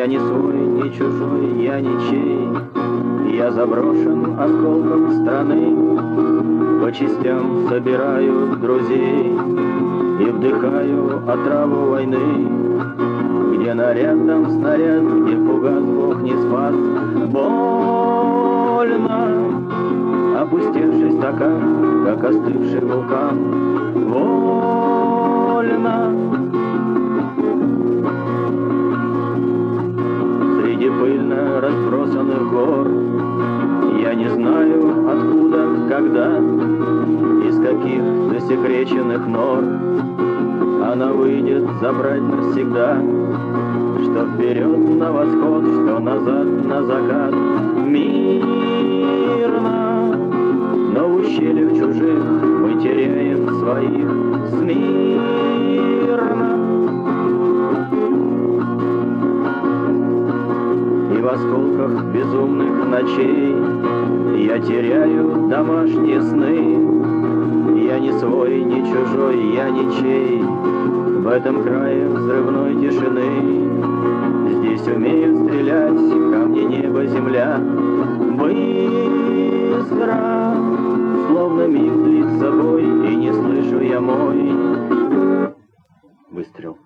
Я не свой, не чужой, я ничей. Я заброшен осколком страны, по частям собираю друзей и вдыхаю отраву войны. Где наряд, там снаряд, где фугас Бог не спас. Больно, опустевший стакан, как остывший вулкан. Вольно. Среди пыльно разбросанных гор я не знаю, откуда, когда, из каких засекреченных нор она выйдет забрать навсегда. Что вперед на восход, что назад на закат. Мирно, но в ущельях чужих мы теряем своих. Смирно. И в осколках безумных ночей я теряю домашние сны. Я не свой, не чужой, я ничей. В этом крае взрывной тишины здесь умеют стрелять камни, небо, земля. Быстро